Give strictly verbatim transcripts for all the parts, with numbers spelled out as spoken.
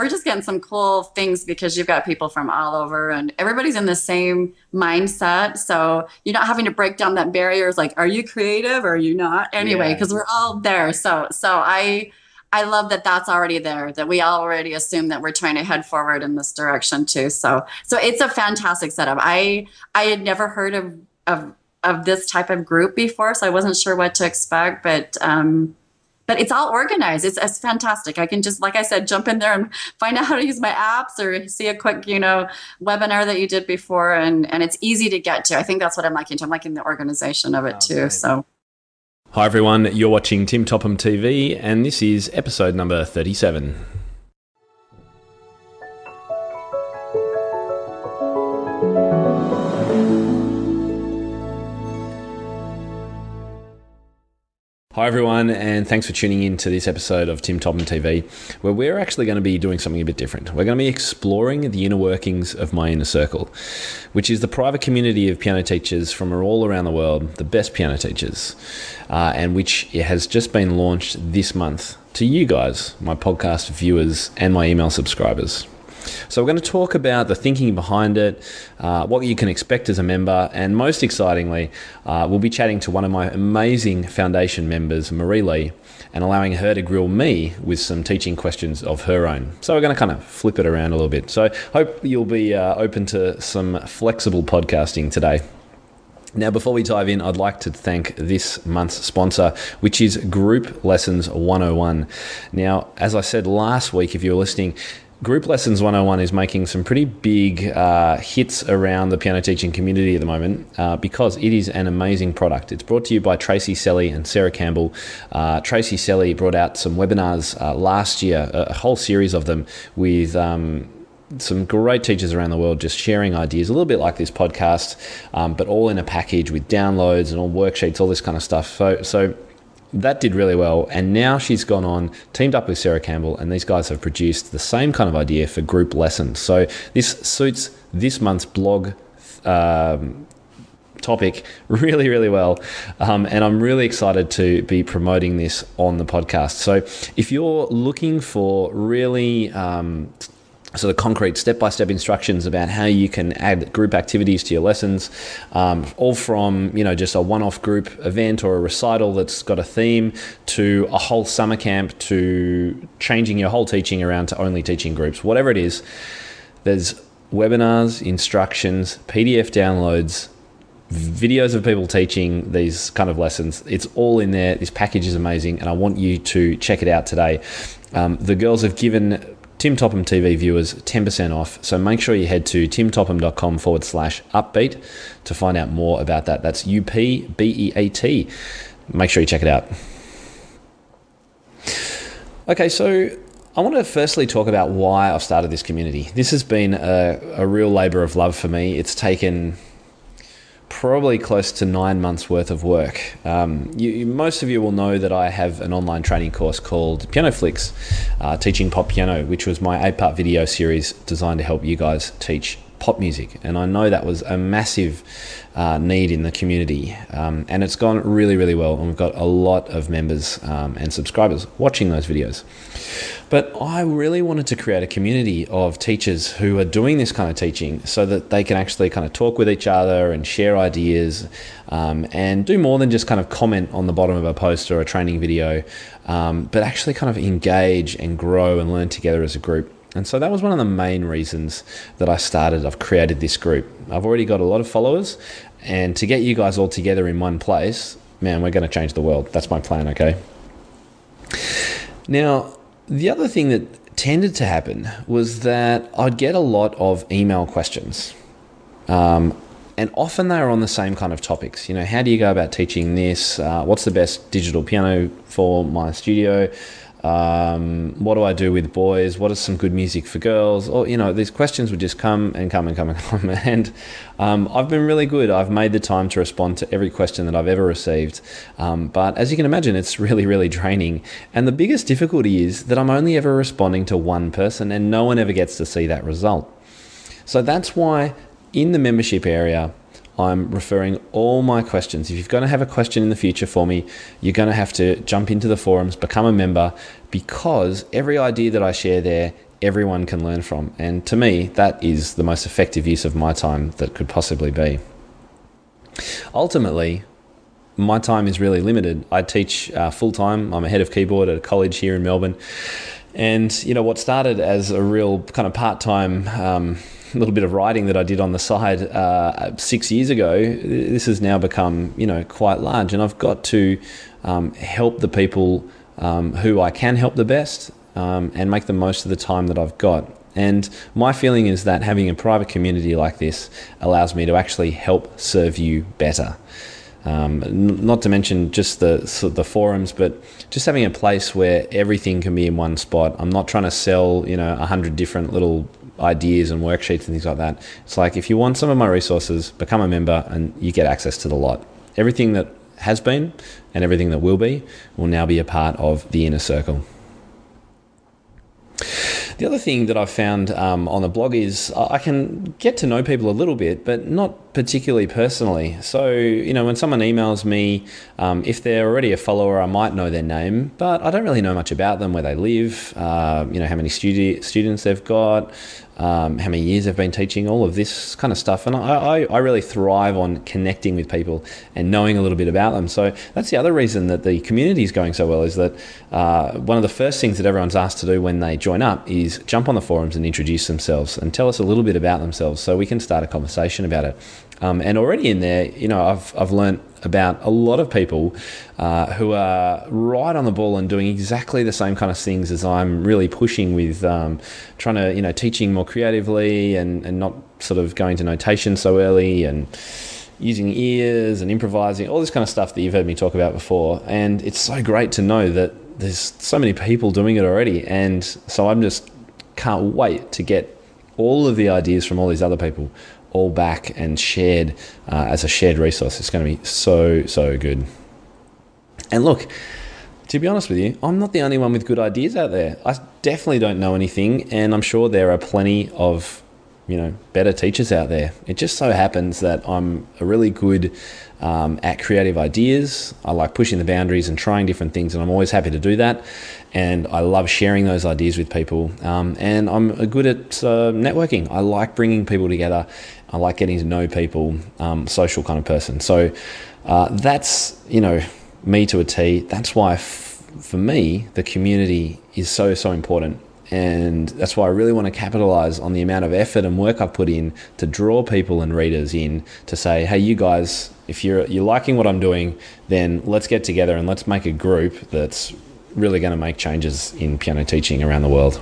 we're just getting some cool things because you've got people from all over and everybody's in the same mindset. So you're not having to break down that barriers like, are you creative or are you not? Anyway, Yeah. because we're all there. So, so I, I love that that's already there, that we already assume that we're trying to head forward in this direction too. So, so it's a fantastic setup. I, I had never heard of, of, of this type of group before, so I wasn't sure what to expect, but, um, but it's all organized. It's, it's fantastic. I can just, like I said, jump in there and find out how to use my apps or see a quick, you know, webinar that you did before. And, and it's easy to get to. I think that's what I'm liking. I'm liking the organization of it Oh, too. brilliant. So. Hi everyone, you're watching Tim Topham T V and this is episode number thirty-seven. Hi everyone, and thanks for tuning in to this episode of Tim Topham T V, where we're actually going to be doing something a bit different. We're going to be exploring the inner workings of my inner circle, which is the private community of piano teachers from all around the world, the best piano teachers, uh, and which has just been launched this month to you guys, my podcast viewers and my email subscribers. So we're going to talk about the thinking behind it, uh, what you can expect as a member, and most excitingly, uh, we'll be chatting to one of my amazing foundation members, Marie Lee, and allowing her to grill me with some teaching questions of her own. So we're going to kind of flip it around a little bit. So hope you'll be uh, open to some flexible podcasting today. Now, before we dive in, I'd like to thank this month's sponsor, which is Group Lessons one oh one. Now, as I said last week, if you were listening, Group Lessons one oh one is making some pretty big uh, hits around the piano teaching community at the moment uh, because it is an amazing product. It's brought to you by Tracy Selly and Sarah Campbell. Uh, Tracy Selly brought out some webinars uh, last year, a whole series of them with um, some great teachers around the world just sharing ideas, a little bit like this podcast, um, but all in a package with downloads and all worksheets, all this kind of stuff. So, so that did really well, and now she's gone on, teamed up with Sarah Campbell, and these guys have produced the same kind of idea for group lessons. So this suits this month's blog um, topic really, really well, um, and I'm really excited to be promoting this on the podcast. So if you're looking for really um, sort of concrete step-by-step instructions about how you can add group activities to your lessons, um, all from, you know, just a one-off group event or a recital that's got a theme to a whole summer camp to changing your whole teaching around to only teaching groups, whatever it is, there's webinars, instructions, P D F downloads, videos of people teaching these kind of lessons. It's all in there. This package is amazing, and I want you to check it out today. Um, the girls have given Tim Topham T V viewers ten percent off. So make sure you head to timtopham.com forward slash upbeat to find out more about that. That's U P B E A T. Make sure you check it out. Okay, so I want to firstly talk about why I've started this community. This has been a, a real labor of love for me. It's taken probably close to nine months worth of work. Um, you, you, most of you will know that I have an online training course called Piano Flicks, uh, Teaching Pop Piano, which was my eight-part video series designed to help you guys teach pop music. And I know that was a massive uh, need in the community. Um, and it's gone really, really well. And we've got a lot of members um, and subscribers watching those videos. But I really wanted to create a community of teachers who are doing this kind of teaching so that they can actually kind of talk with each other and share ideas um, and do more than just kind of comment on the bottom of a post or a training video, um, but actually kind of engage and grow and learn together as a group. And so that was one of the main reasons that I started. I've created this group. I've already got a lot of followers, and to get you guys all together in one place, man, we're going to change the world. That's my plan, okay? Now, the other thing that tended to happen was that I'd get a lot of email questions. Um, and often they were on the same kind of topics. You know, how do you go about teaching this? Uh, what's the best digital piano for my studio? Um, what do I do with boys? What is some good music for girls? Or, you know, these questions would just come and come and come and come. And um, I've been really good. I've made the time to respond to every question that I've ever received. Um, but as you can imagine, it's really, really draining. And the biggest difficulty is that I'm only ever responding to one person and no one ever gets to see that result. So that's why in the membership area, I'm referring all my questions. If you're going to have a question in the future for me, you're going to have to jump into the forums, become a member, because every idea that I share there, everyone can learn from. And to me, that is the most effective use of my time that could possibly be. Ultimately, my time is really limited. I teach uh, full-time. I'm a head of keyboard at a college here in Melbourne. And, you know, what started as a real kind of part-time um, little bit of writing that I did on the side uh, six years ago, this has now become, you know, quite large. And I've got to um, help the people um, who I can help the best um, and make the most of the time that I've got. And my feeling is that having a private community like this allows me to actually help serve you better. Um, n- not to mention just the so the forums, but just having a place where everything can be in one spot. I'm not trying to sell, you know, a hundred different little ideas and worksheets and things like that. It's like, if you want some of my resources, become a member and you get access to the lot. Everything that has been and everything that will be will now be a part of the inner circle. The other thing that I've found um, on the blog is I can get to know people a little bit, but not particularly personally. So, you know, when someone emails me, um, if they're already a follower, I might know their name, but I don't really know much about them, where they live, uh, you know, how many studi- students they've got, um, how many years they've been teaching, all of this kind of stuff. And I, I, I really thrive on connecting with people and knowing a little bit about them. So that's the other reason that the community is going so well, is that uh, one of the first things that everyone's asked to do when they join up is jump on the forums and introduce themselves and tell us a little bit about themselves so we can start a conversation about it. Um, and already in there, you know, I've I've learned about a lot of people uh, who are right on the ball and doing exactly the same kind of things as I'm really pushing with, um, trying to, you know, teaching more creatively and, and not sort of going to notation so early and using ears and improvising, all this kind of stuff that you've heard me talk about before. And it's so great to know that there's so many people doing it already. And so I'm just can't wait to get all of the ideas from all these other people all back and shared uh, as a shared resource. It's going to be so, so good. And look, to be honest with you, I'm not the only one with good ideas out there. I definitely don't know anything, and I'm sure there are plenty of, you know, better teachers out there. It just so happens that I'm a really good um, at creative ideas. I like pushing the boundaries and trying different things, and I'm always happy to do that. And I love sharing those ideas with people. Um, and I'm good at uh, networking. I like bringing people together. I like getting to know people, um, social kind of person. So uh, that's, you know, me to a T. That's why, f- for me, the community is so, so important. And that's why I really want to capitalize on the amount of effort and work I've put in to draw people and readers in to say, hey, you guys, if you're you're liking what I'm doing, then let's get together and let's make a group that's really going to make changes in piano teaching around the world.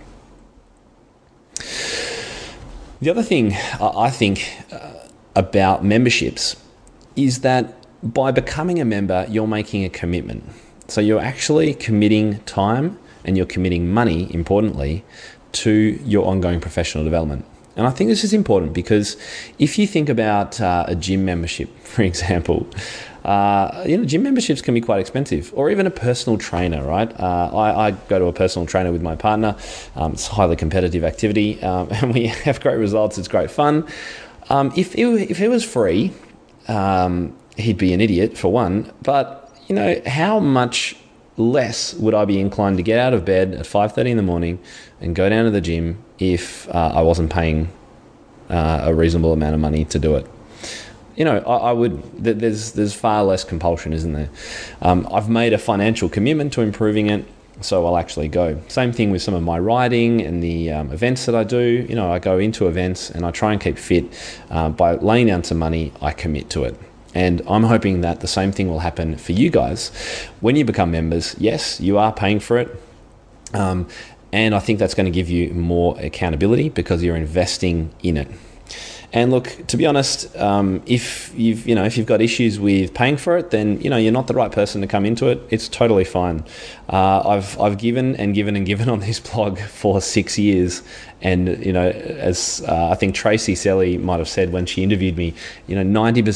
The other thing I think uh, about memberships is that by becoming a member, you're making a commitment. So you're actually committing time and you're committing money, importantly, to your ongoing professional development. And I think this is important because if you think about uh, a gym membership, for example, uh, you know, gym memberships can be quite expensive, or even a personal trainer, right? Uh, I, I go to a personal trainer with my partner. Um, it's a highly competitive activity, um, and we have great results. It's great fun. Um, if, it, if it was free, um, he'd be an idiot, for one. But, you know, how much less would I be inclined to get out of bed at five thirty in the morning and go down to the gym if uh, I wasn't paying uh, a reasonable amount of money to do it? You know, I, I would, there's there's far less compulsion, isn't there? Um, I've made a financial commitment to improving it, so I'll actually go. Same thing with some of my writing and the um, events that I do. You know, I go into events and I try and keep fit. Uh, by laying down some money, I commit to it. And I'm hoping that the same thing will happen for you guys. When you become members, yes, you are paying for it. Um, and I think that's going to give you more accountability because you're investing in it. And look, to be honest, um, if you've you know if you've got issues with paying for it, then you know you're not the right person to come into it. It's totally fine. Uh, I've I've given and given and given on this blog for six years, and you know as uh, I think Tracy Selly might have said when she interviewed me, you know ninety percent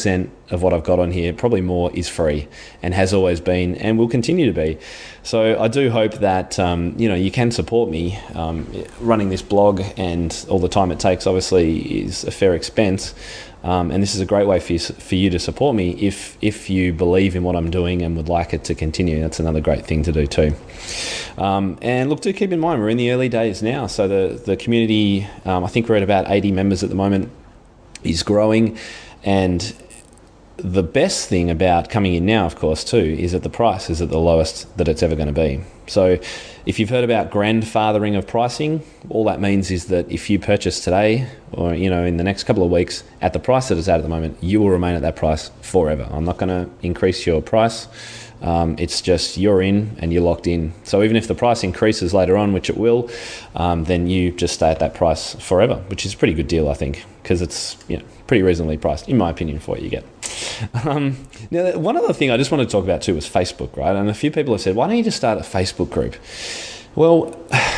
of what I've got on here, probably more, is free and has always been and will continue to be. So I do hope that um, you know, you can support me. Um, running this blog and all the time it takes obviously is a fair expense, um, and this is a great way for you, for you to support me if if you believe in what I'm doing and would like it to continue. That's another great thing to do too. Um, and look, do keep in mind we're in the early days now, so the the community, um, I think we're at about eighty members at the moment, is growing. And the best thing about coming in now, of course, too, is that the price is at the lowest that it's ever going to be. So if you've heard about grandfathering of pricing, all that means is that if you purchase today or, you know, in the next couple of weeks at the price that it's at at the moment, you will remain at that price forever. I'm not going to increase your price. Um, it's just you're in and you're locked in. So even if the price increases later on, which it will, um, then you just stay at that price forever, which is a pretty good deal, I think, because it's, you know, pretty reasonably priced, in my opinion, for what you get. Um, now, one other thing I just wanted to talk about too was Facebook, right? And a few people have said, why don't you just start a Facebook group? Well,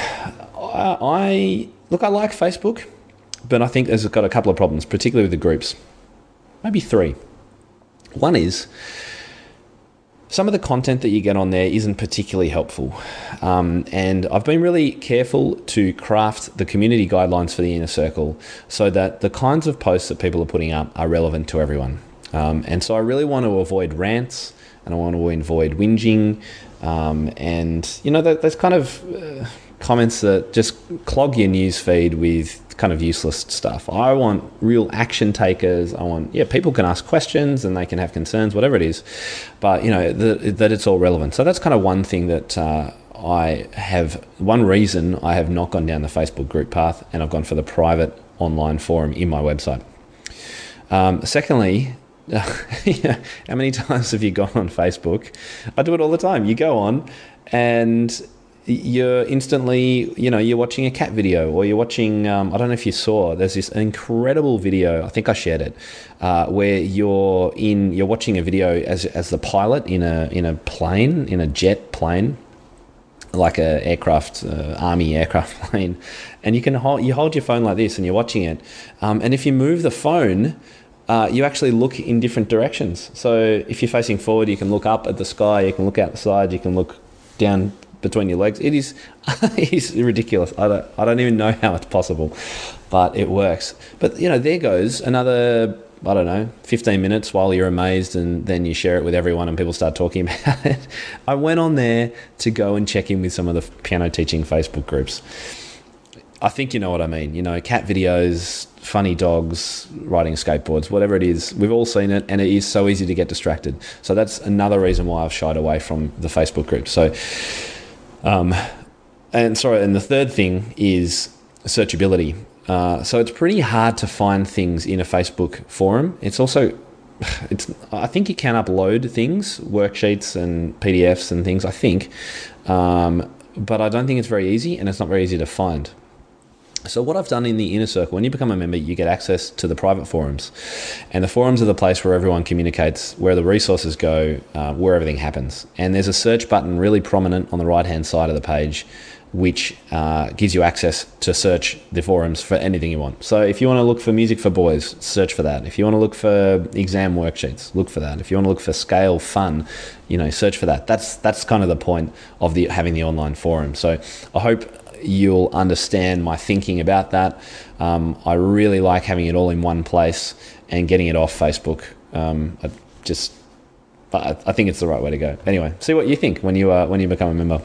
I, I look, I like Facebook, but I think there's got a couple of problems, particularly with the groups. Maybe three. One is, some of the content that you get on there isn't particularly helpful. Um, and I've been really careful to craft the community guidelines for the Inner Circle so that the kinds of posts that people are putting up are relevant to everyone. Um, and so I really want to avoid rants, and I want to avoid whinging. Um, and, you know, there's kind of uh, comments that just clog your news feed with kind of useless stuff. I want real action takers. I want, yeah, people can ask questions and they can have concerns, whatever it is, but, you know, the, that it's all relevant. So that's kind of one thing that uh, I have, one reason I have not gone down the Facebook group path, and I've gone for the private online forum in my website. Um, secondly, yeah, how many times have you gone on Facebook? I do it all the time. You go on and you're instantly, you know, you're watching a cat video, or you're watching, um, I don't know if you saw, there's this incredible video, I think I shared it, uh, where you're in, you're watching a video as as the pilot in a in a plane, in a jet plane, like a aircraft, uh, army aircraft plane, and you can hold, you hold your phone like this and you're watching it, um, and if you move the phone, Uh, you actually look in different directions. So if you're facing forward, you can look up at the sky, you can look out the side, you can look down between your legs. It is, it is ridiculous. I don't, I don't even know how it's possible, but it works. But, you know, there goes another, I don't know, fifteen minutes while you're amazed, and then you share it with everyone and people start talking about it. I went on there to go and check in with some of the piano teaching Facebook groups. I think you know what I mean. You know, cat videos, funny dogs, riding skateboards, whatever it is. We've all seen it, and it is so easy to get distracted. So that's another reason why I've shied away from the Facebook group. So, um, and sorry, and the third thing is searchability. Uh, so it's pretty hard to find things in a Facebook forum. It's also, it's I think you can upload things, worksheets and P D Fs and things, I think, um, but I don't think it's very easy, and it's not very easy to find. So what I've done in the Inner Circle, when you become a member, you get access to the private forums. And the forums are the place where everyone communicates, where the resources go, uh, where everything happens. And there's a search button really prominent on the right-hand side of the page, which uh, gives you access to search the forums for anything you want. So if you want to look for music for boys, search for that. If you want to look for exam worksheets, look for that. If you want to look for scale fun, you know, search for that. That's that's kind of the point of the having the online forum. So I hope you'll understand my thinking about that. Um, I really like having it all in one place and getting it off Facebook. Um, I just, I, I think it's the right way to go. Anyway, see what you think when you uh, when you become a member.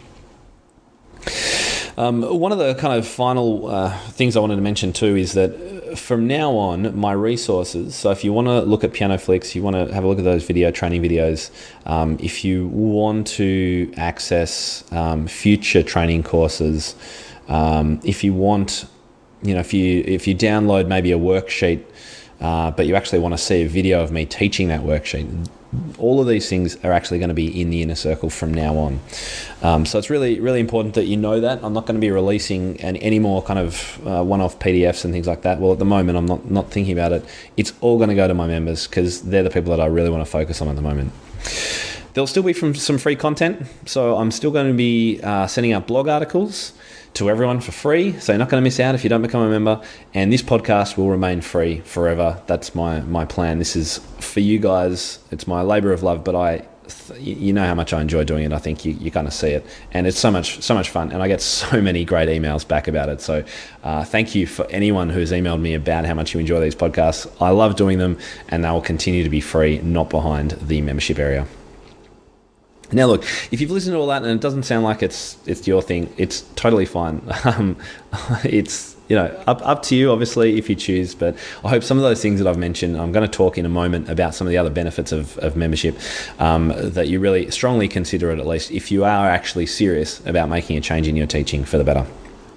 Um, one of the kind of final uh, things I wanted to mention too is that from now on, my resources, so if you want to look at PianoFlix, you want to have a look at those video training videos, um, if you want to access um, future training courses, um, if you want, you know, if you if you download maybe a worksheet, uh, but you actually want to see a video of me teaching that worksheet, all of these things are actually going to be in the Inner Circle from now on. Um, so it's really, really important that you know that. I'm not going to be releasing an, any more kind of uh, one-off P D Fs and things like that. Well, at the moment, I'm not, not thinking about it. It's all going to go to my members because they're the people that I really want to focus on at the moment. There'll still be from some free content. So I'm still going to be uh, sending out blog articles to everyone for free, so you're not going to miss out if you don't become a member. And this podcast will remain free forever. That's my my plan. This is for you guys. It's my labor of love, but I, you know how much I enjoy doing it. I think you you kind of see it, and it's so much so much fun. And I get so many great emails back about it. So uh, thank you for anyone who's emailed me about how much you enjoy these podcasts. I love doing them, and they will continue to be free, not behind the membership area. Now, look, if you've listened to all that and it doesn't sound like it's it's your thing, it's totally fine. Um, it's, you know, up, up to you, obviously, if you choose. But I hope some of those things that I've mentioned, I'm going to talk in a moment about some of the other benefits of, of membership, um, that you really strongly consider it, at least, if you are actually serious about making a change in your teaching for the better.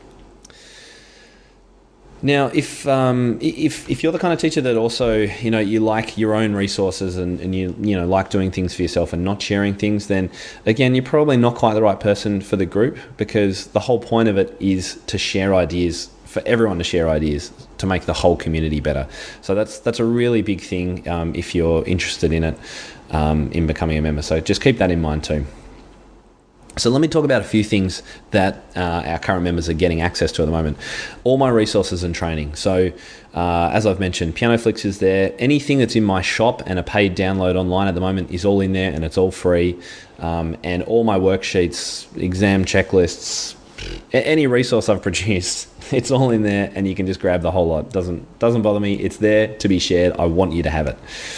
Now, if um, if if you're the kind of teacher that also, you know, you like your own resources and, and you you know like doing things for yourself and not sharing things, then again, you're probably not quite the right person for the group, because the whole point of it is to share ideas, for everyone to share ideas to make the whole community better. So that's that's a really big thing um, if you're interested in it, um, in becoming a member. So just keep that in mind too. So let me talk about a few things that uh, our current members are getting access to at the moment. All my resources and training. So uh, as I've mentioned, PianoFlix is there. Anything that's in my shop and a paid download online at the moment is all in there, and it's all free. Um, and all my worksheets, exam checklists, any resource I've produced, it's all in there, and you can just grab the whole lot. Doesn't doesn't bother me. It's there to be shared. I want you to have it.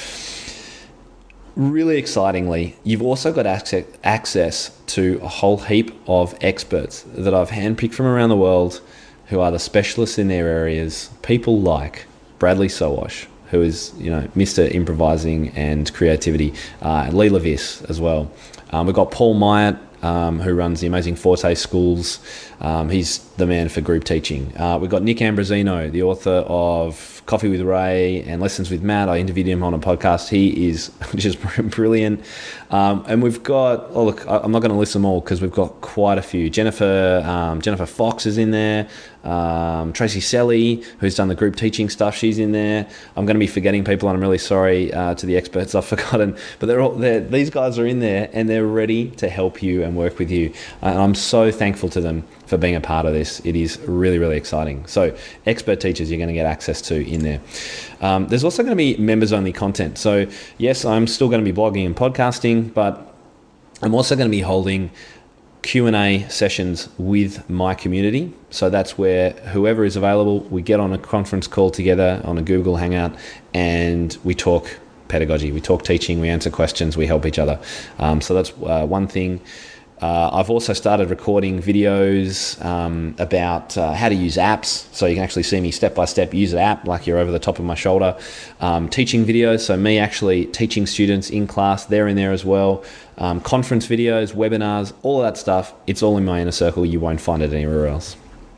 Really excitingly, you've also got access, access to a whole heap of experts that I've handpicked from around the world who are the specialists in their areas. People like Bradley Sowash, who is, you know, Mister Improvising and Creativity, uh, and Lee Levis as well. Um, we've got Paul Myatt, um, who runs the amazing Forte Schools. Um, he's the man for group teaching. Uh, we've got Nick Ambrosino, the author of Coffee with Ray and Lessons with Matt. I interviewed him on a podcast. He is just brilliant. Um, and we've got, oh look, I'm not going to list them all because we've got quite a few. Jennifer um, Jennifer Fox is in there. Um, Tracy Selly, who's done the group teaching stuff, she's in there. I'm going to be forgetting people, and I'm really sorry uh, to the experts I've forgotten. But they're all they're, these guys are in there, and they're ready to help you and work with you. And I'm so thankful to them for being a part of this. It is really, really exciting. So expert teachers you're going to get access to in there. Um, there's also going to be members-only content. So yes, I'm still going to be blogging and podcasting, but I'm also going to be holding Q and A sessions with my community. So that's where whoever is available, we get on a conference call together on a Google Hangout, and we talk pedagogy, we talk teaching, we answer questions, we help each other. Um, so that's uh, one thing. Uh, I've also started recording videos um, about uh, how to use apps, so you can actually see me step by step use an app like you're over the top of my shoulder. Um, teaching videos, so me actually teaching students in class, they're in there as well. Um, conference videos, webinars, all of that stuff, it's all in my inner circle. You won't find it anywhere else.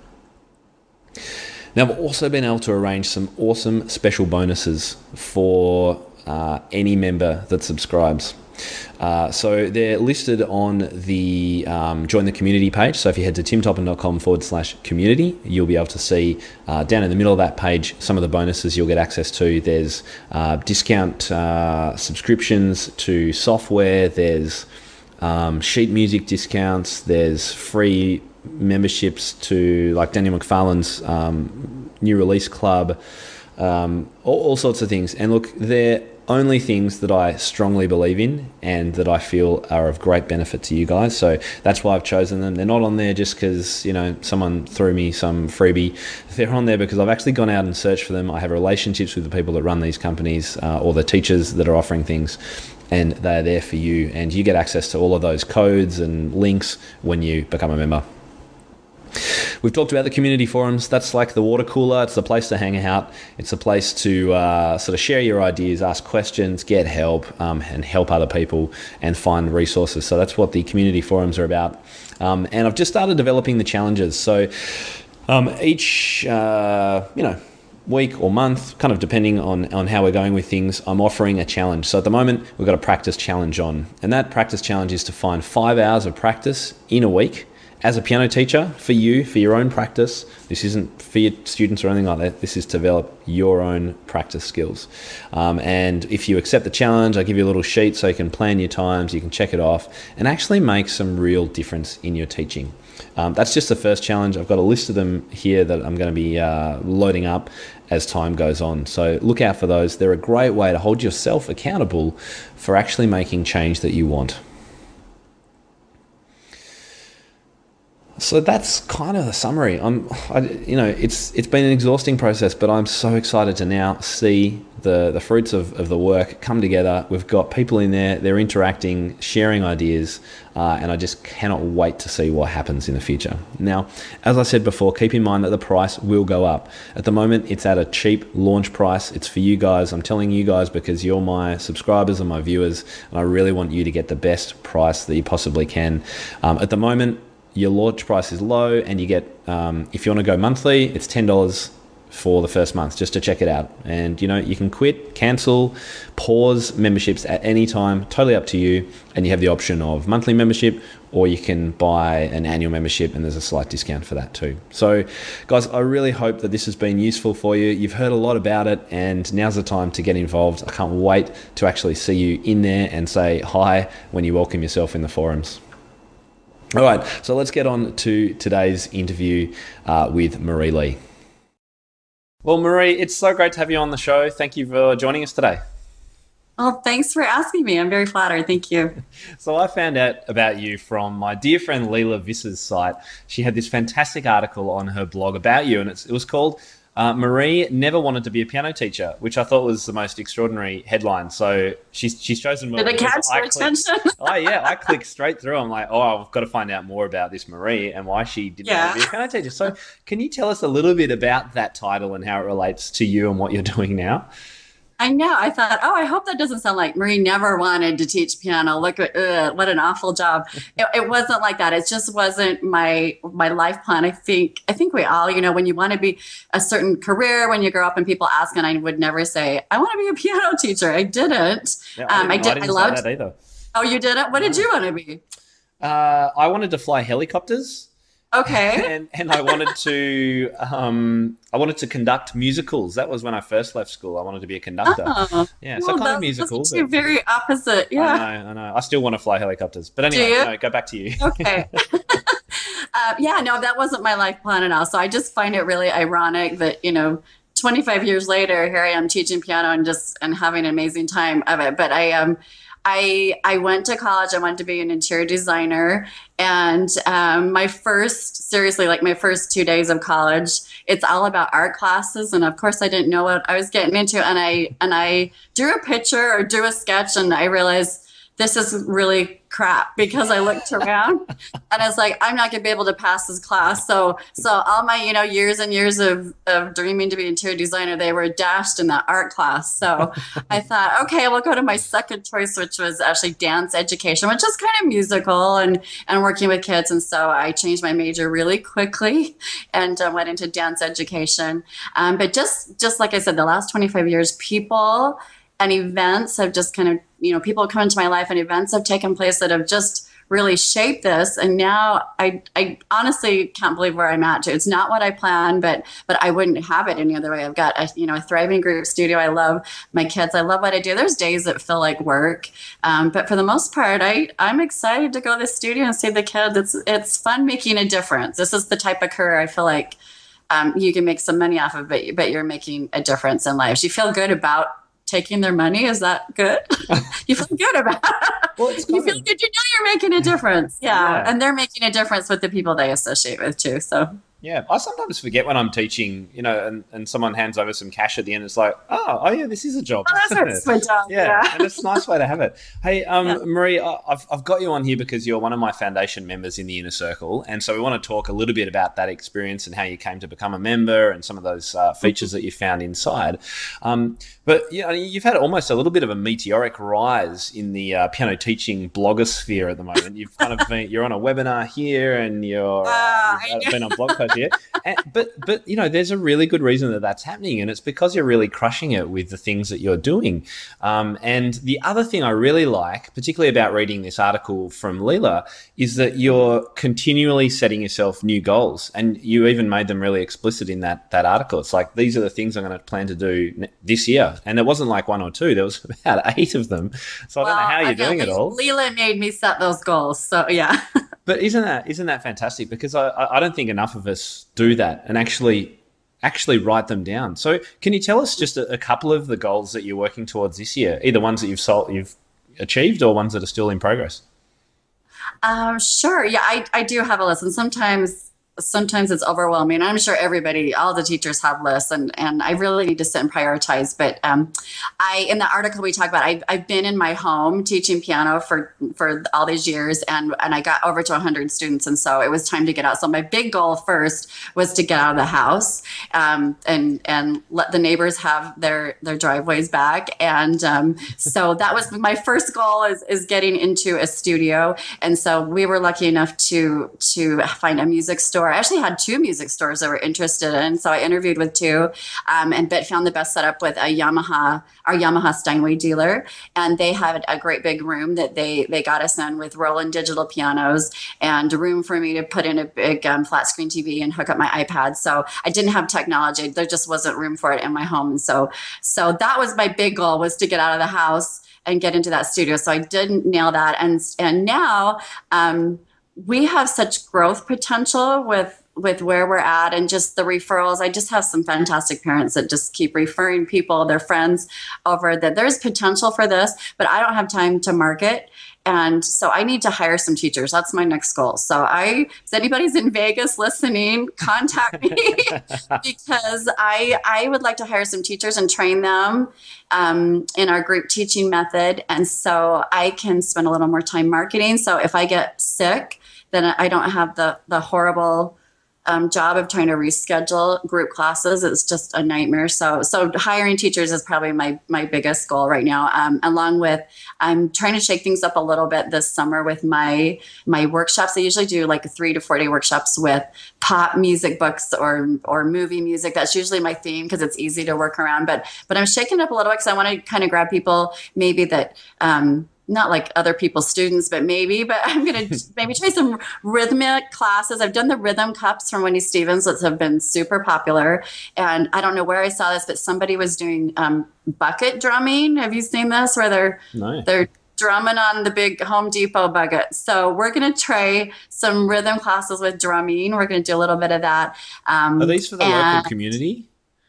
Now, I've also been able to arrange some awesome special bonuses for uh, any member that subscribes. Uh, so they're listed on the um, join the community page. So if you head to timtoppin.com forward slash community, you'll be able to see uh, down in the middle of that page some of the bonuses you'll get access to. There's uh, discount uh, subscriptions to software. There's um, sheet music discounts. There's free memberships to like Daniel McFarlane's um, new release club. Um, all, all sorts of things. And look, they're only things that I strongly believe in and that I feel are of great benefit to you guys. So that's why I've chosen them. They're not on there just because, you know, someone threw me some freebie. They're on there because I've actually gone out and searched for them. I have relationships with the people that run these companies uh, or the teachers that are offering things, and they're there for you. And you get access to all of those codes and links when you become a member. We've talked about the community forums. That's like the water cooler. It's the place to hang out. It's a place to uh, sort of share your ideas, ask questions, get help, um, and help other people and find resources. So that's what the community forums are about. Um, and I've just started developing the challenges. So um, each, uh, you know, week or month, kind of depending on, on how we're going with things, I'm offering a challenge. So at the moment, we've got a practice challenge on. And that practice challenge is to find five hours of practice in a week as a piano teacher for you, for your own practice. This isn't for your students or anything like that. This is to develop your own practice skills. Um, and if you accept the challenge, I give you a little sheet so you can plan your times, you can check it off, and actually make some real difference in your teaching. Um, that's just the first challenge. I've got a list of them here that I'm going to be uh, loading up as time goes on. So look out for those. They're a great way to hold yourself accountable for actually making change that you want. So that's kind of the summary. I'm, I, you know, it's it's been an exhausting process, but I'm so excited to now see the the fruits of, of the work come together. We've got people in there, they're interacting, sharing ideas, uh, and I just cannot wait to see what happens in the future. Now, as I said before, keep in mind that the price will go up. At the moment, it's at a cheap launch price. It's for you guys. I'm telling you guys because you're my subscribers and my viewers, and I really want you to get the best price that you possibly can. Um, at the moment, your launch price is low, and you get, um, if you want to go monthly, it's ten dollars for the first month just to check it out. And, you know, you can quit, cancel, pause memberships at any time, totally up to you. And you have the option of monthly membership, or you can buy an annual membership, and there's a slight discount for that too. So, guys, I really hope that this has been useful for you. You've heard a lot about it, and now's the time to get involved. I can't wait to actually see you in there and say hi when you welcome yourself in the forums. All right, so let's get on to today's interview uh, with Marie Lee. Well, Marie, it's so great to have you on the show. Thank you for joining us today. Well, thanks for asking me. I'm very flattered. Thank you. So I found out about you from my dear friend Leela Visser's site. She had this fantastic article on her blog about you, and it's, it was called Uh, Marie Never Wanted to Be a Piano Teacher, which I thought was the most extraordinary headline. So she's she's chosen well. Did it catch your attention? Oh yeah, I clicked straight through. I'm like, oh, I've got to find out more about this Marie and why she didn't yeah. want to be a piano teacher. So can you tell us a little bit about that title and how it relates to you and what you're doing now? I know. I thought, oh, I hope that doesn't sound like Marie never wanted to teach piano. Look, ugh, what an awful job. It, it wasn't like that. It just wasn't my my life plan. I think I think we all, you know, when you want to be a certain career, when you grow up and people ask, and I would never say, I want to be a piano teacher. I didn't. Yeah, I, um, I didn't did. I, didn't I loved say that either. Oh, you didn't? What did you want to be? Uh, I wanted to fly helicopters. Okay. and and I wanted to um I wanted to conduct musicals. That was when I first left school. I wanted to be a conductor. Oh, yeah, so well, kind of musical. Those are two very opposite. Yeah. I know, I know. I still want to fly helicopters. But anyway, no, go back to you. Okay. uh, yeah, no, that wasn't my life plan at all. So I just find it really ironic that, you know, twenty-five years later, here I am teaching piano and just and having an amazing time of it. But I um I I went to college. I wanted to be an interior designer, and um, my first, seriously, like my first two days of college, it's all about art classes, and of course, I didn't know what I was getting into, and I and I drew a picture or drew a sketch, and I realized this is really crap because I looked around and I was like, I'm not going to be able to pass this class. So, so all my, you know, years and years of, of dreaming to be an interior designer, they were dashed in that art class. So I thought, okay, we'll go to my second choice, which was actually dance education, which is kind of musical and, and working with kids. And so I changed my major really quickly and uh, went into dance education. Um, but just, just like I said, the last twenty-five years, people and events have just kind of, you know, people come into my life and events have taken place that have just really shaped this. And now I, I honestly can't believe where I'm at too. It's not what I planned, but, but I wouldn't have it any other way. I've got a, you know, a thriving group studio. I love my kids. I love what I do. There's days that feel like work. Um, but for the most part, I, I'm excited to go to the studio and see the kids. It's, it's fun making a difference. This is the type of career I feel like um, you can make some money off of it, but you're making a difference in lives. You feel good about taking their money. Is that good? You feel good about it. Well, it's you feel good. You know you're making a difference. Yeah. yeah. And they're making a difference with the people they associate with too. So yeah, I sometimes forget when I'm teaching, you know, and, and someone hands over some cash at the end. It's like, oh, oh yeah, this is a job. Oh, that's my job. Yeah, yeah. And it's a nice way to have it. Hey, um, yeah. Marie, I've I've got you on here because you're one of my foundation members in the Inner Circle, and so we want to talk a little bit about that experience and how you came to become a member and some of those uh, features that you found inside. Um, but you know, you've had almost a little bit of a meteoric rise in the uh, piano teaching blogosphere at the moment. You've kind of been, you're on a webinar here, and you're uh, you've been on blog posts. with you. And, but, but you know, there's a really good reason that that's happening, and it's because you're really crushing it with the things that you're doing. Um, and the other thing I really like, particularly about reading this article from Leela, is that you're continually setting yourself new goals, and you even made them really explicit in that that article. It's like, these are the things I'm going to plan to do this year, and it wasn't like one or two. There was about eight of them. So well, I don't know how you're doing it all. Leela made me set those goals, so yeah. But isn't that isn't that fantastic? Because I, I don't think enough of us do that and actually actually write them down. So can you tell us just a, a couple of the goals that you're working towards this year, either ones that you've sold, you've achieved or ones that are still in progress? Um, sure. Yeah, I, I do have a list, and sometimes sometimes it's overwhelming. I'm sure everybody, all the teachers have lists, and, and I really need to sit and prioritize. But um, I, in the article we talk about, I've, I've been in my home teaching piano for, for all these years, and, and I got over to one hundred students. And so it was time to get out. So my big goal first was to get out of the house um, and, and let the neighbors have their, their driveways back. And um, so that was my first goal, is, is getting into a studio. And so we were lucky enough to, to find a music store. I actually had two music stores that were interested in, so I interviewed with two, um, and but found the best setup with a Yamaha, our Yamaha Steinway dealer, and they had a great big room that they they got us in with Roland digital pianos and room for me to put in a big um, flat screen T V and hook up my iPad. So I didn't have technology; there just wasn't room for it in my home. And so so that was my big goal, was to get out of the house and get into that studio. So I didn't nail that, and and now. Um, we have such growth potential with, with where we're at, and just the referrals. I just have some fantastic parents that just keep referring people, their friends over, that there's potential for this, but I don't have time to market. And so I need to hire some teachers. That's my next goal. So I, if anybody's in Vegas listening, contact me because I, I would like to hire some teachers and train them um, in our group teaching method. And so I can spend a little more time marketing. So if I get sick, then I don't have the, the horrible um, job of trying to reschedule group classes. It's just a nightmare. So, so hiring teachers is probably my, my biggest goal right now. Um, along with, I'm trying to shake things up a little bit this summer with my, my workshops. I usually do like a three to four day workshops with pop music books or, or movie music. That's usually my theme because it's easy to work around, but, but I'm shaking it up a little bit because I want to kind of grab people maybe that, um, not like other people's students, but maybe, but I'm going to maybe try some rhythmic classes. I've done the rhythm cups from Wendy Stevens, that have been super popular. And I don't know where I saw this, but somebody was doing um, bucket drumming. Have you seen this, where they're, no. they're drumming on the big Home Depot bucket? So we're going to try some rhythm classes with drumming. We're going to do a little bit of that. Um, Are these for the and, local community?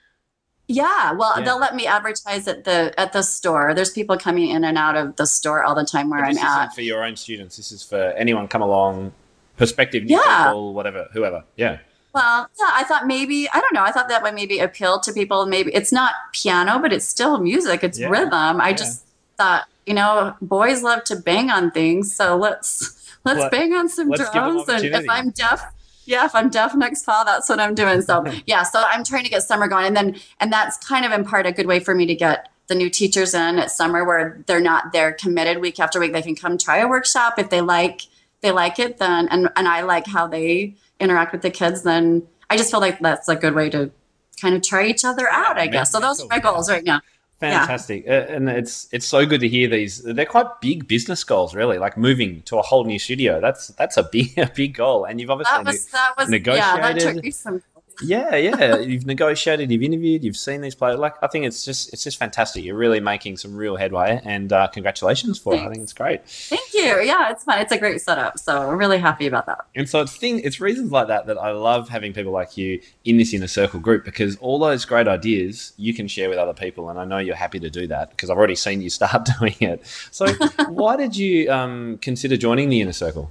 Yeah, well, yeah. They'll let me advertise at the at the store. There's people coming in and out of the store all the time where but I'm this at. Isn't for your own students. This is for anyone come along, prospective new yeah. people, whatever, whoever. Yeah. Well, yeah, I thought maybe, I don't know, I thought that would maybe appeal to people. Maybe it's not piano, but it's still music. It's yeah. rhythm. I yeah. just thought, you know, boys love to bang on things, so let's let's well, bang on some drums. And if I'm deaf. Yeah, if I'm deaf next fall, that's what I'm doing. So yeah, so I'm trying to get summer going, and then and that's kind of in part a good way for me to get the new teachers in at summer, where they're not they're committed week after week. They can come try a workshop if they like they like it, then and and I like how they interact with the kids. Then I just feel like that's a good way to kind of try each other out, I guess. So those are my goals right now. Fantastic. Yeah. And it's it's so good to hear these. They're quite big business goals, really, like moving to a whole new studio. That's that's a big a big goal. And you've obviously that was, that was, negotiated. Yeah, that took me some Yeah, yeah. You've negotiated, you've interviewed, you've seen these players. Like, I think it's just it's just fantastic. You're really making some real headway, and uh, congratulations for Thanks. it. I think it's great. Thank you. Yeah, it's fun. It's a great setup. So I'm really happy about that. And so it's thing it's reasons like that that I love having people like you in this inner circle group, because all those great ideas you can share with other people, and I know you're happy to do that because I've already seen you start doing it. So why did you um, consider joining the inner circle?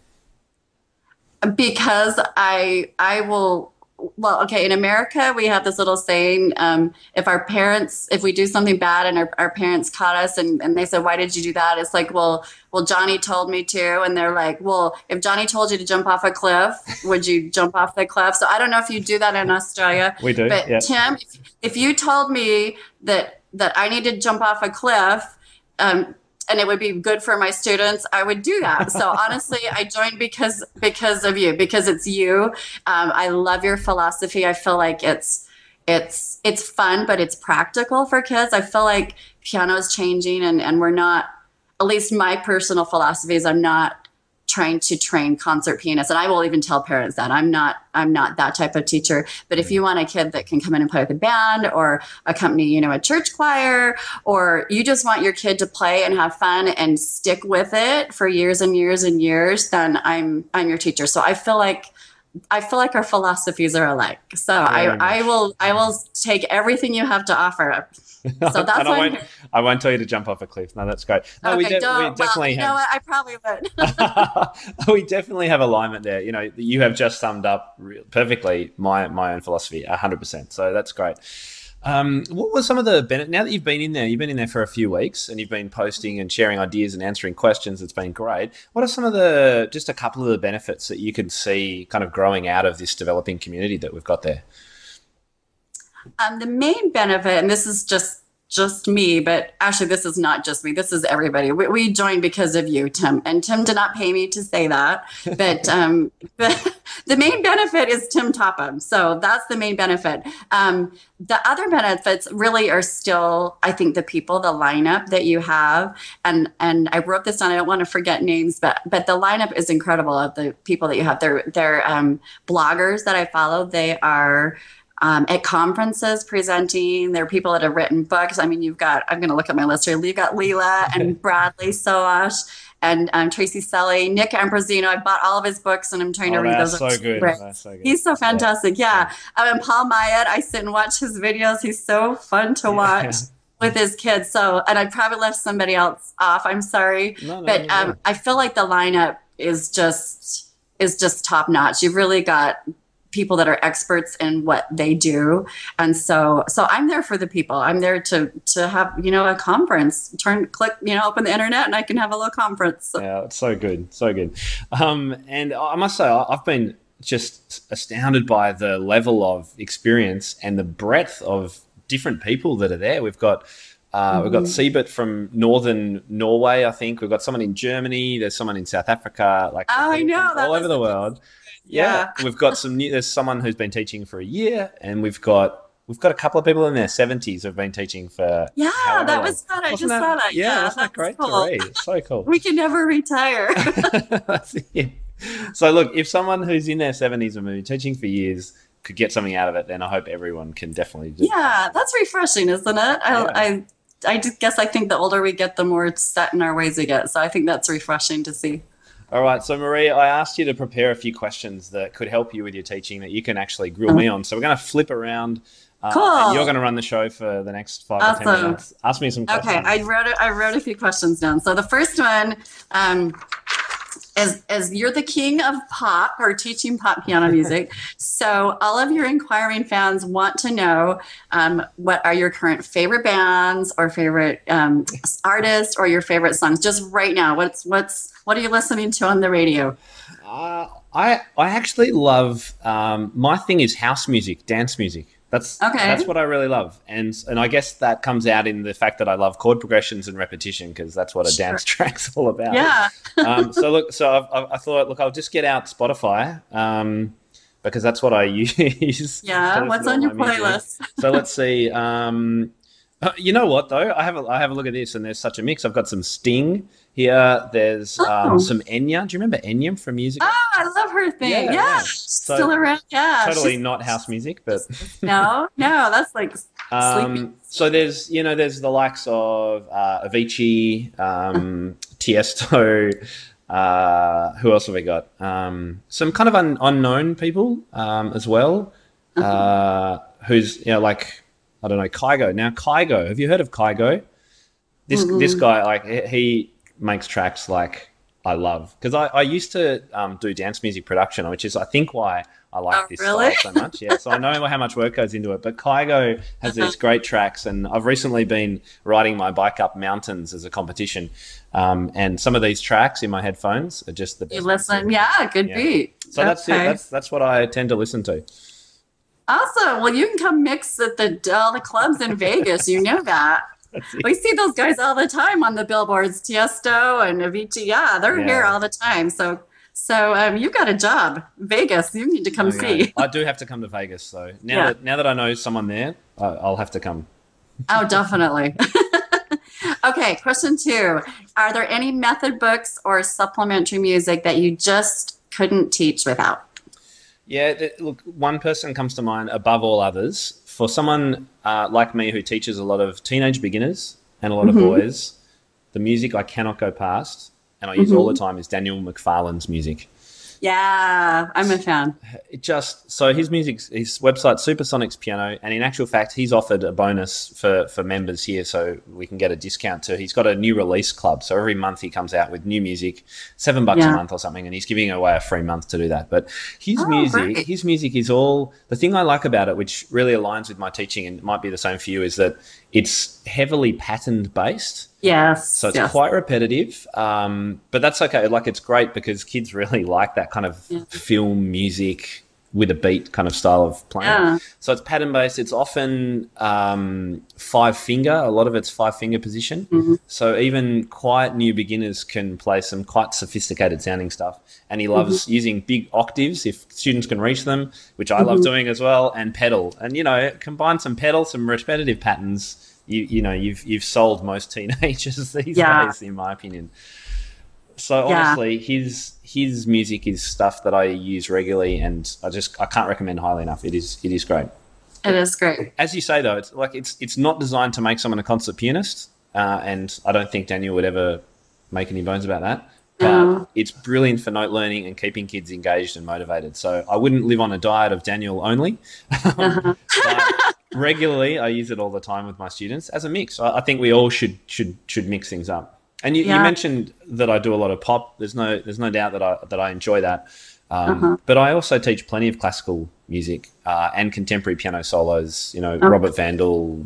Because I I will. Well, okay, in America, we have this little saying, um, if our parents, if we do something bad and our, our parents caught us and, and they said, why did you do that? It's like, well, well, Johnny told me to. And they're like, well, if Johnny told you to jump off a cliff, would you jump off the cliff? So I don't know if you do that in Australia. We do, But yeah. Tim, if, if you told me that, that I need to jump off a cliff, um, and it would be good for my students, I would do that. So honestly, I joined because because of you, because it's you. Um, I love your philosophy. I feel like it's it's it's fun, but it's practical for kids. I feel like piano is changing, and and we're not. At least my personal philosophy is I'm not trying to train concert pianists, and I will even tell parents that I'm not I'm not that type of teacher. But if you want a kid that can come in and play with a band or accompany, you know, a church choir, or you just want your kid to play and have fun and stick with it for years and years and years, then I'm I'm your teacher. So I feel like I feel like our philosophies are alike. So I, I will I will take everything you have to offer. So that's and I won't, I'm, I won't tell you to jump off a cliff. No, that's great. No, okay, we, de- don't. we definitely well, you have. know what? I probably would. We definitely have alignment there. You know, you have just summed up re- perfectly my my own philosophy, a hundred percent. So that's great. Um, what were some of the benefits? Now that you've been in there, you've been in there for a few weeks, and you've been posting and sharing ideas and answering questions. It's been great. What are some of the just a couple of the benefits that you can see kind of growing out of this developing community that we've got there? Um, the main benefit, and this is just just me, but actually this is not just me. This is everybody. We, we joined because of you, Tim. And Tim did not pay me to say that. But um, the, the main benefit is Tim Topham. So that's the main benefit. Um, the other benefits really are still, I think, the people, the lineup that you have. And and I wrote this down. I don't want to forget names, but but the lineup is incredible of the people that you have. They're, they're um, bloggers that I follow. They are Um, at conferences presenting. There are people that have written books. I mean, you've got, I'm going to look at my list here. You've got Leela and Bradley Soash and um, Tracy Selly, Nick Ambrosino. I bought all of his books and I'm trying oh, to read that's those. So good. That's so good. He's so fantastic. Yeah. yeah. I mean, Paul Myatt, I sit and watch his videos. He's so fun to watch. Yeah. With his kids. So, and I probably left somebody else off. I'm sorry. No, no, but no, um, no. I feel like the lineup is just, is just top notch. You've really got people that are experts in what they do. And so, so I'm there for the people. I'm there to, to have, you know, a conference, turn, click, you know, open the internet and I can have a little conference. So. Yeah, it's so good. So good. Um, and I must say, I've been just astounded by the level of experience and the breadth of different people that are there. We've got, uh, mm-hmm. we've got Siebert from Northern Norway, I think. We've got someone in Germany. There's someone in South Africa, like oh, I know. all over the world. Yeah. yeah. We've got some new, there's someone who's been teaching for a year, and we've got we've got a couple of people in their seventies who've been teaching for Yeah, that long. was fun. I wasn't just that, saw that. Yeah, yeah wasn't that great cool. to read? So cool. We can never retire. That's it. So look, if someone who's in their seventies and been teaching for years could get something out of it, then I hope everyone can definitely do Yeah, that's refreshing, isn't it? I yeah. I I just guess I think the older we get, the more set in our ways we get. So I think that's refreshing to see. All right. So, Marie, I asked you to prepare a few questions that could help you with your teaching that you can actually grill me on. So we're going to flip around. Uh, cool. And you're going to run the show for the next five awesome. or ten minutes. Ask me some questions. Okay. I wrote it, I wrote a few questions down. So the first one um, is, is you're the king of pop or teaching pop piano music. So all of your inquiring fans want to know um, what are your current favorite bands or favorite um, artists or your favorite songs just right now. What's what's What are you listening to on the radio? Uh, I I actually love um, my thing is house music, dance music. That's okay. That's what I really love, and and I guess that comes out in the fact that I love chord progressions and repetition because that's what a sure. dance track's all about. Yeah. um, so look, so I've, I thought, look, I'll just get out Spotify um, because that's what I use. Yeah. What's on your playlist? So let's see. Um, uh, you know what though? I have a, I have a look at this, and there's such a mix. I've got some Sting. Here, there's oh. um, some Enya. Do you remember Enya from music? Oh, I love her thing. Yeah, yeah. So, still around. Yeah, totally she's, not house music, but no, no, that's like um, sleepy. So there's, you know, there's the likes of uh, Avicii, um, Tiesto. Uh, who else have we got? Um, some kind of un- unknown people um, as well. Uh-huh. Uh, who's you know like I don't know Kygo. Now Kygo, have you heard of Kygo? This mm-hmm. this guy like he. makes tracks like I love because I, I used to um, do dance music production, which is I think why I like oh, this really? style so much. Yeah, so I know how much work goes into it. But Kygo has these great tracks, and I've recently been riding my bike up mountains as a competition, um, and some of these tracks in my headphones are just the best. You listen, yeah, good yeah. beat. So that's okay. it. That's that's what I tend to listen to. Awesome. Well, you can come mix at the all the clubs in Vegas. You know that. We see those guys all the time on the billboards, Tiesto and Avicii. Yeah, they're here Yeah. all the time. So, so um, you've got a job, Vegas. You need to come I know. see. I do have to come to Vegas, so now Yeah. that now that I know someone there, I, I'll have to come. Oh, definitely. Okay, question two. Are there any method books or supplementary music that you just couldn't teach without? Yeah, th- look, one person comes to mind above all others. For someone uh, like me who teaches a lot of teenage beginners and a lot of Hmm. boys, the music I cannot go past and I use all the Hmm. time is Daniel McFarlane's music. Yeah, I'm a fan. It just so his music, his website Supersonics Piano, and in actual fact, he's offered a bonus for for members here, so we can get a discount too. He's got a new release club, so every month he comes out with new music, seven bucks a Yeah. month or something, and he's giving away a free month to do that. But his Oh, music, great. his music is all the thing I like about it, which really aligns with my teaching, and it might be the same for you, is that it's heavily pattern based. Yes, So it's yes. quite repetitive, um, but that's okay. Like it's great because kids really like that kind of Yeah. film music with a beat kind of style of playing. Yeah. So it's pattern based. It's often um, five finger. A lot of it's five finger position. Mhm. So even quite new beginners can play some quite sophisticated sounding stuff. And he Mhm. loves using big octaves if students can reach them, which I love Mhm. doing as well, and pedal. And you know, combine some pedal, some repetitive patterns. You you know you've you've sold most teenagers these Yeah. days, in my opinion. So Yeah. honestly, his his music is stuff that I use regularly, and I just I can't recommend highly enough. It is it is great. It is great. As you say though, it's like it's it's not designed to make someone a concert pianist, uh, and I don't think Daniel would ever make any bones about that. But No. it's brilliant for note learning and keeping kids engaged and motivated. So I wouldn't live on a diet of Daniel only, um, Uh-huh. but regularly I use it all the time with my students as a mix. I, I think we all should should should mix things up. And you, you Yeah. mentioned that I do a lot of pop. There's no there's no doubt that I that I enjoy that. Um, Uh-huh. but I also teach plenty of classical music uh, and contemporary piano solos. You know, Okay. Robert Vandal,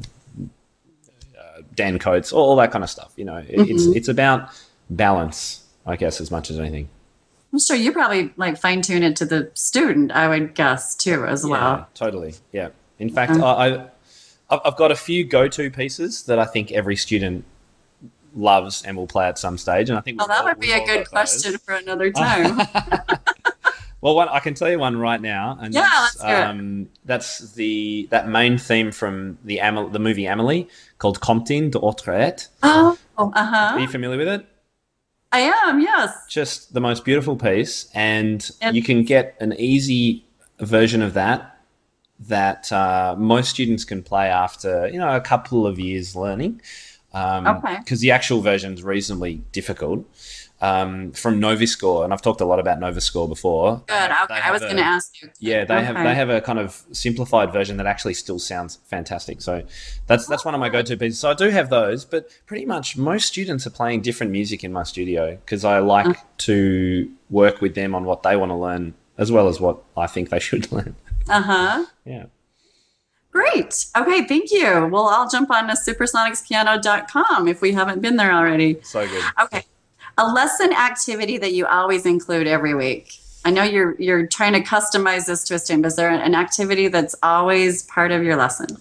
Dan Coates, all, all that kind of stuff. You know, it, it's Mhm. it's about balance, I guess, as much as anything. I'm sure you probably like fine tune it to the student, I would guess too, as Yeah, well. totally. Yeah. In fact, Um, I, I I've I've got a few go-to pieces that I think every student loves and will play at some stage, and I think well, we've that all, would be we've a all good got question those. for another time. Well, one, I can tell you one right now, and Yeah, that's let's hear it. um, that's the that main theme from the Amel, the movie Amelie called Comptine de Haute. Oh, Are you uh-huh. familiar with it? I am, yes. Just the most beautiful piece, and It, you can get an easy version of that that uh, most students can play after you know a couple of years learning, because okay. the actual version is reasonably difficult. Um, from Noviscore, and I've talked a lot about Noviscore before. Good. Uh, Okay. they I have was going to a ask you. yeah, they have Okay. they have a kind of simplified version that actually still sounds fantastic. So that's that's one of my Oh, go-to pieces. So I do have those, but pretty much most students are playing different music in my studio because I like uh, to work with them on what they want to learn as well as what I think they should learn. uh-huh. Yeah, Great. Okay, thank you. Well, I'll jump on to supersonics piano dot com if we haven't been there already. so good. Okay. A lesson activity that you always include every week. I know you're you're trying to customize this to a student, but is there an activity that's always part of your lesson?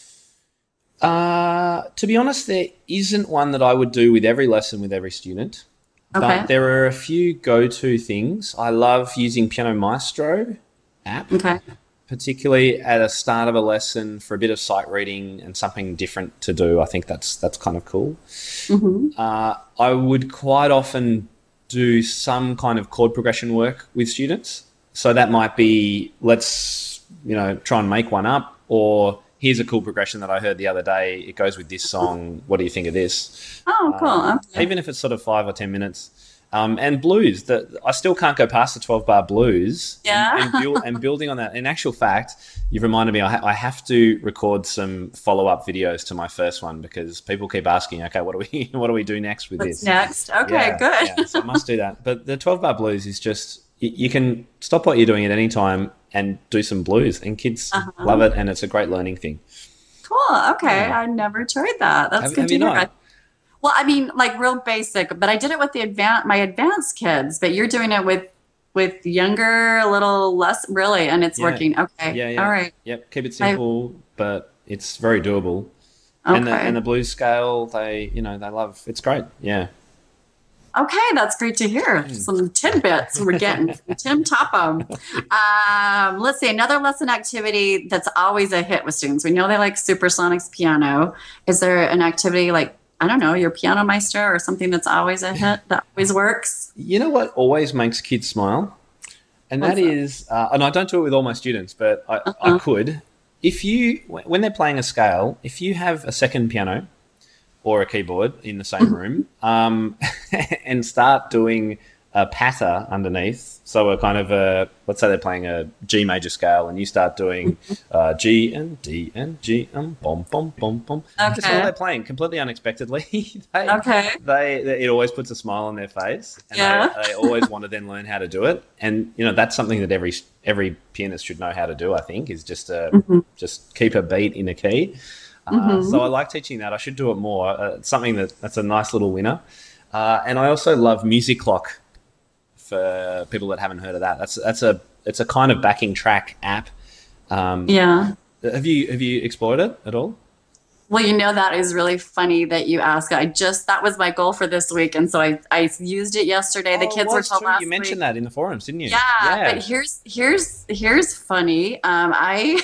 Uh, to be honest, there isn't one that I would do with every lesson with every student, Okay. but there are a few go-to things. I love using Piano Maestro app, Okay. particularly at the start of a lesson for a bit of sight reading and something different to do. I think that's that's kind of cool. Hmm. Uh, I would quite often do some kind of chord progression work with students. So that might be let's you know try and make one up, or here's a cool progression that I heard the other day. It goes with this song. What do you think of this? Oh, Um, cool. Okay. even if it's sort of five or ten minutes. Um, and blues, that I still can't go past the twelve bar blues, and, and, Yeah. build, and building on that. In actual fact, you've reminded me I, ha- I have to record some follow up videos to my first one because people keep asking, okay, what do we what do we do next with What's this? next? Okay, Yeah, good. yeah. So I must do that. But the twelve bar blues is just you, you can stop what you're doing at any time and do some blues, and kids Uh-huh. love it, and it's a great learning thing. Cool. Okay. Yeah. I never tried that. That's Have, good have to you hear. not? Well, I mean, like real basic, but I did it with the advanced, my advanced kids, but you're doing it with with younger, a little less, really, and it's Yeah, working. Okay. yeah, yeah. All right. Yep. Keep it I simple, but it's very doable. And the Okay. and the blues scale, they you know they love. It's great. Yeah. Okay, that's great to hear. Some tidbits we're getting from Tim Topham. Um, let's see, another lesson activity that's always a hit with students. We know they like Supersonics piano. Is there an activity like, I don't know, your piano meister or something that's always a hit that always works? You know what always makes kids smile, and that What's that? is, uh, and I don't do it with all my students, but I I Uh-huh. could. If you when they're playing a scale, if you have a second piano or a keyboard in the same room, um, and start doing a patter underneath. So a kind of a, let's say they're playing a G major scale, and you start doing uh, G and D and G and bom bom bom bom. Just while Okay. they're playing completely unexpectedly, they, Okay. they they it always puts a smile on their face, and Yeah. they, they always want to then learn how to do it. And you know that's something that every every pianist should know how to do. I think is just to Hmm. just keep a beat in a key. Uh, so I like teaching that. I should do it more. Uh, it's something that that's a nice little winner. Uh, and I also love Music Clock for people that haven't heard of that. That's that's a it's a kind of backing track app. Um, Yeah. have you have you explored it at all? Well, you know, that is really funny that you ask. I just, that was my goal for this week. And so I, I used it yesterday. The Oh, it kids were was told too. last You mentioned week. that in the forums, didn't you? Yeah, Yeah. but here's here's here's funny. Um, I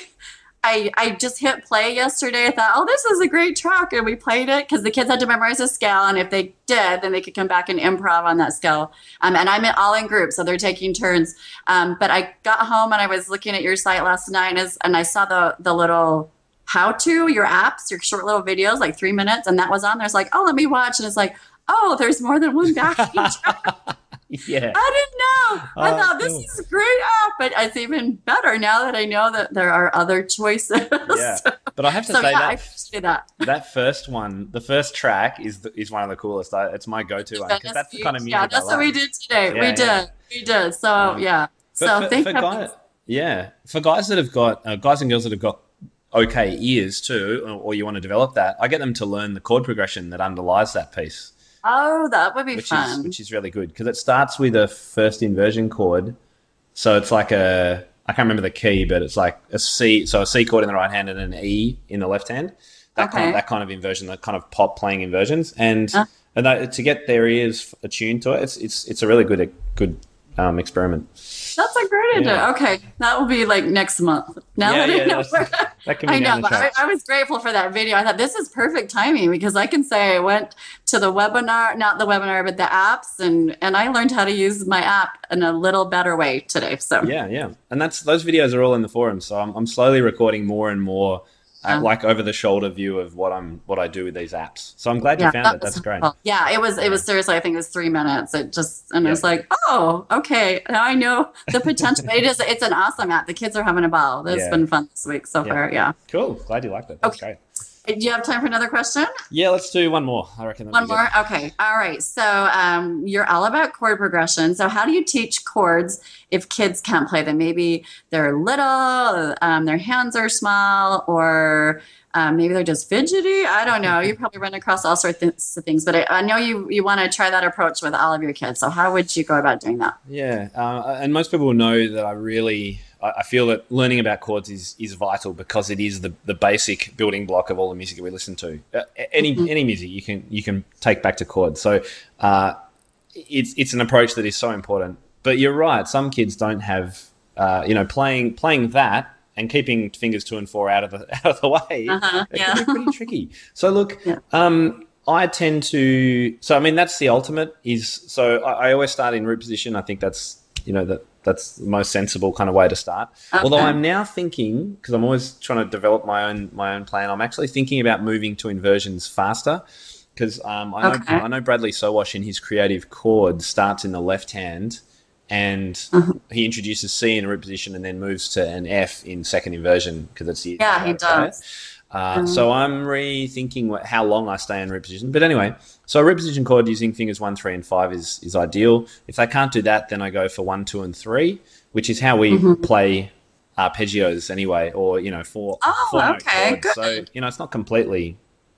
I I just hit play yesterday. I thought, oh, this is a great track, and we played it because the kids had to memorize a scale, and if they did, then they could come back and improv on that scale. Um, and I'm in, all in groups, so they're taking turns. Um, but I got home and I was looking at your site last night, and, as, and I saw the the little how to your apps, your short little videos, like three minutes, and that was on there. It's like, oh, let me watch, and it's like, oh, there's more than one backing track. Yeah. I didn't know. I Oh, thought this cool. is a great app, but it's even better now that I know that there are other choices. Yeah. But I have to So say yeah, I that appreciate that. that first one, the first track is the, is one of the coolest. I, it's my go-to one because Venice that's the Beach. kind of music Yeah, I that's what love. we did today. Yeah, we yeah. did. We did. So Yeah. yeah. But So for, thank for you. guys, yeah, for guys that have got uh, guys and girls that have got okay ears too, or, or you want to develop that, I get them to learn the chord progression that underlies that piece, Oh, that would be which is fun. which is really good because it starts with a first inversion chord. So it's like a I can't remember the key, but it's like a C. So a C chord in the right hand and an E in the left hand. That kind Okay. of, that kind of inversion, that kind of pop playing inversions, and Uh. and that, to get their ears attuned to it, it's it's it's a really good good um, experiment. That's a great idea. Yeah. Okay, that will be like next month. Now Yeah, that I yeah, know, that's- that can be I down know, the but I, track. I was grateful for that video. I thought this is perfect timing because I can say I went to the webinar, not the webinar, but the apps, and and I learned how to use my app in a little better way today. So Yeah, yeah, and that's those videos are all in the forum. So I'm I'm slowly recording more and more, uh, Um, like over the shoulder view of what I'm what I do with these apps. So I'm glad you yeah, found that it. was That's great. helpful. Yeah, it was. It was seriously. I think it was three minutes. It just and Yeah. it was like, oh, okay. Now I know the potential. It is. It's an awesome app. The kids are having a ball. It's Yeah. been fun this week so Yeah. far. Yeah. Cool. Glad you liked it. That's Okay. great. Do you have time for another question? Yeah, let's do one more. I reckon. that'd One be good. more? Okay. All right. So um, you're all about chord progression. So how do you teach chords if kids can't play them? Maybe they're little, um, their hands are small, or um, maybe they're just fidgety. I don't know. You probably run across all sorts of things, but I, I know you, you want to try that approach with all of your kids. So how would you go about doing that? Yeah, uh, and most people know that I really, I I feel that learning about chords is, is vital because it is the, the basic building block of all the music that we listen to. Uh, any Mhm. any music you can you can take back to chords. So uh, it's it's an approach that is so important. But you're right. Some kids don't have, uh, you know, playing playing that and keeping fingers two and four out of the out of the way. Uh-huh, It yeah. can be pretty tricky. So look, Yeah. um, I tend to. So I mean, that's the ultimate. Is so I, I always start in root position. I think that's you know that that's the most sensible kind of way to start. Okay. Although I'm now thinking, because I'm always trying to develop my own my own plan, I'm actually thinking about moving to inversions faster. Because um, I know Okay. I know Bradley Sowash in his creative chord starts in the left hand, and Uh-huh. he introduces C in a root position and then moves to an F in second inversion because it's the Yeah, he does. uh, so I'm rethinking what, how long I stay in root position. But anyway, so a root position chord using fingers one, three, and five is is ideal. If they can't do that, then I go for one, two, and three, which is how we Mhm. play arpeggios anyway, or you know, four Oh, four note okay, chords. So good. you know, it's not completely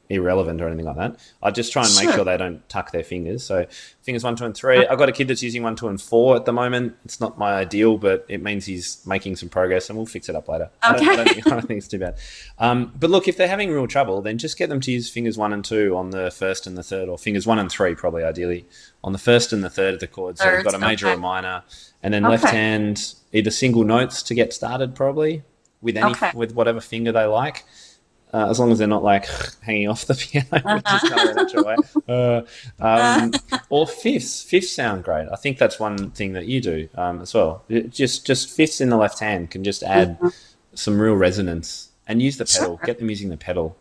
irrelevant or anything like that. I just try and make Sure. sure they don't tuck their fingers. So fingers one, two, and three. I've got a kid that's using one, two, and four at the moment. It's not my ideal, but it means he's making some progress, and we'll fix it up later. I, don't, I, don't, think, I don't think it's too bad. Um, but look, if they're having real trouble, then just get them to use fingers one and two on the first and the third, or fingers one and three, probably ideally, on the first and the third of the chord. So Thirds, we've got a major okay. or minor, and then Okay. left hand either single notes to get started, probably with any Okay. with whatever finger they like. Uh, as long as they're not like hanging off the piano, which is kind of a natural way. Uh, um, or fifths. Fifths sound great. I think that's one thing that you do um, as well. It just just fifths in the left hand can just add Mhm. some real resonance, and use the pedal. Sure. Get them using the pedal.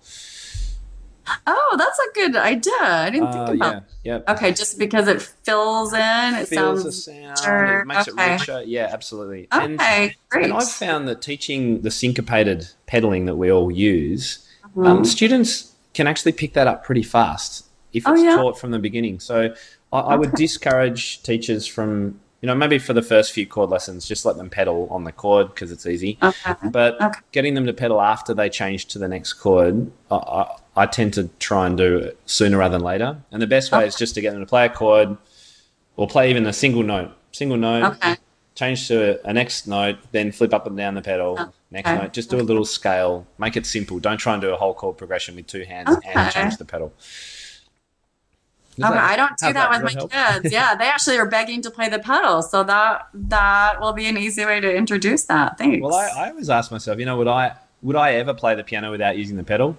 Oh, that's a good idea. I didn't Uh, think about yeah, yeah. that. Okay, just because it fills in, it Feels sounds the sound. sure. It makes Okay. it richer. Yeah, absolutely. And, Okay, great. and I've found that teaching the syncopated pedaling that we all use, Mhm. um, students can actually pick that up pretty fast if Oh, it's yeah? taught from the beginning. So I, I would Okay. discourage teachers from, you know, maybe for the first few chord lessons, just let them pedal on the chord because it's easy. Okay. But Okay. getting them to pedal after they change to the next chord, I, I, I tend to try and do it sooner rather than later. And the best way Okay. is just to get them to play a chord or play even a single note. Single note, Okay. change to a next note, then flip up and down the pedal. Okay. Next note, just do a little scale. Make it simple. Don't try and do a whole chord progression with two hands and Okay. change the pedal. Does Okay, that- I don't do how's that with Does my help? kids. Yeah, they actually are begging to play the pedal, so that that will be an easy way to introduce that. Thanks. Well, I, I always ask myself, you know, would I would I ever play the piano without using the pedal?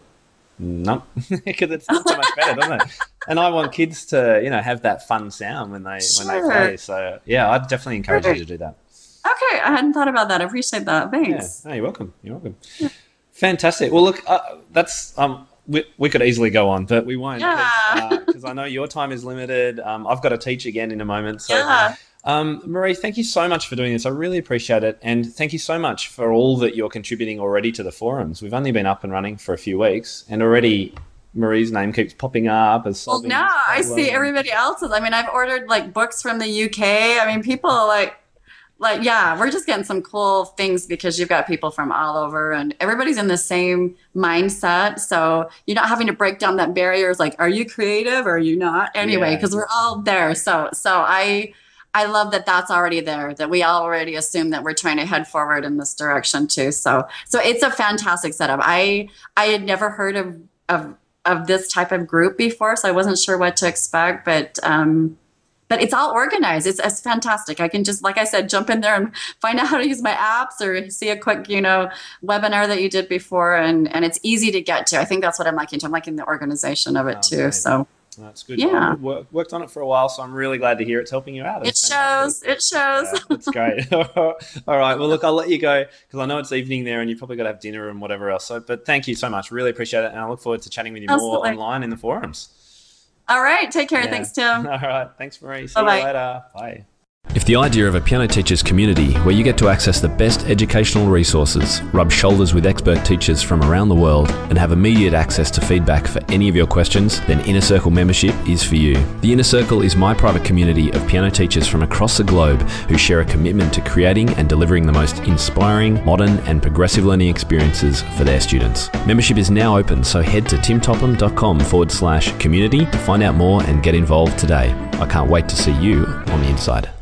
No, because it's not so much better, doesn't it? And I want kids to, you know, have that fun sound when they when they Sure. play. So yeah, I'd definitely encourage Right. you to do that. Okay, I hadn't thought about that. I appreciate that. Yeah, Thanks. no, you're welcome. You're welcome. Fantastic. Well, look, uh, that's um, we, we could easily go on, but we won't Yeah. because I know your time is limited. Um, I've got to teach again in a moment. So, Yeah. um, Marie, thank you so much for doing this. I really appreciate it, and thank you so much for all that you're contributing already to the forums. We've only been up and running for a few weeks, and already Marie's name keeps popping up as Well, solving. now this I problem. see everybody else's. I mean, I've ordered like books from the U K. I mean, people like, like, yeah, we're just getting some cool things because you've got people from all over and everybody's in the same mindset. So you're not having to break down that barriers like, are you creative or are you not? Anyway, Yeah. because we're all there. So, so I, I love that that's already there, that we already assume that we're trying to head forward in this direction too. So, so it's a fantastic setup. I, I had never heard of, of, of this type of group before, so I wasn't sure what to expect, but, um, but it's all organized. It's, it's fantastic. I can just, like I said, jump in there and find out how to use my apps or see a quick, you know, webinar that you did before. And, and it's easy to get to. I think that's what I'm liking too. I'm liking the organization of it Oh, too. amazing. So That's good. Yeah. I've worked, worked on it for a while, so I'm really glad to hear it's helping you out. it It's shows, fantastic. it shows. Yeah, that's great. All right. Well, look, I'll let you go because I know it's evening there and you've probably got to have dinner and whatever else. So, but thank you so much. Really appreciate it. And I look forward to chatting with you Absolutely. more online in the forums. All right. Take care. Yeah. Thanks, Tim. All right. Thanks, Marie. See Bye-bye. you later. Bye. If the idea of a piano teachers community where you get to access the best educational resources, rub shoulders with expert teachers from around the world, and have immediate access to feedback for any of your questions, then Inner Circle membership is for you. The Inner Circle is my private community of piano teachers from across the globe who share a commitment to creating and delivering the most inspiring, modern and progressive learning experiences for their students. Membership is now open, so head to timtopham.com forward slash community to find out more and get involved today. I can't wait to see you on the inside.